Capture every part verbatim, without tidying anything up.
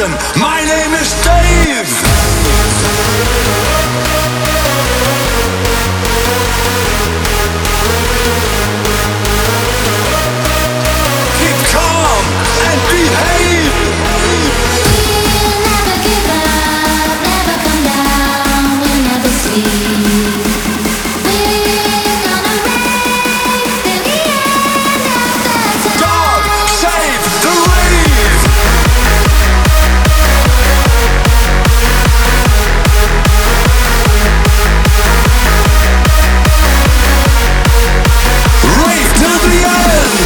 listen, my name is Dave. Keep calm and behave. We'll never give up, never come down, we'll never sleep. We're gonna rave till the end of the time. God save the rave. Rave till the end.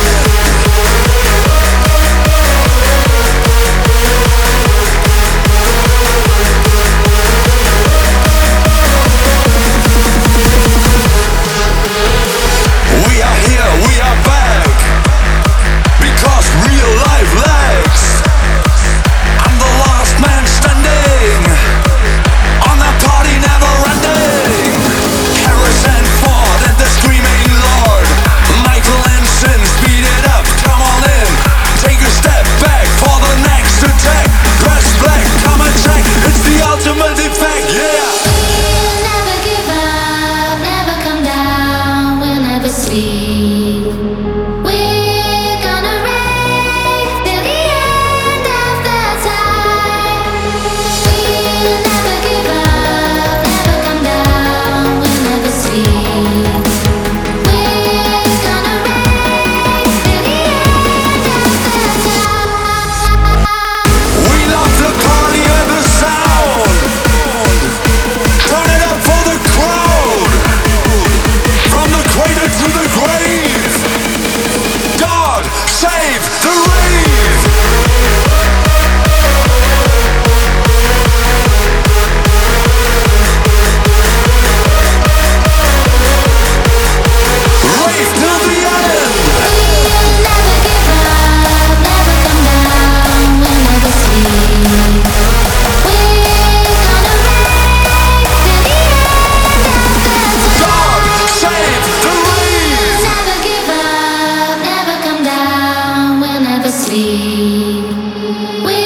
We are here, we are back, because real life lags. I'm the last man standing on that party never ending. Harrison Ford and the Screaming Lord, Michael Anson, speed it up, come on in. Take a step back for the next attack. Press black, come and check, it's the ultimate effect, yeah. We'll never give up, never come down, we'll never sleep. We're gonna rave till the end of the time. We'll never give up, never come down, we'll never sleep. We're gonna rave till the end of the time. We love the party and the sound. Turn it up for the crowd. From the cradle to the grave. God save the rave. Rave till the end. We'll never give up, never come down, we'll never sleep. We're gonna rave till the end of the time. God save the rave. Never give up, never come down, we'll never sleep. We're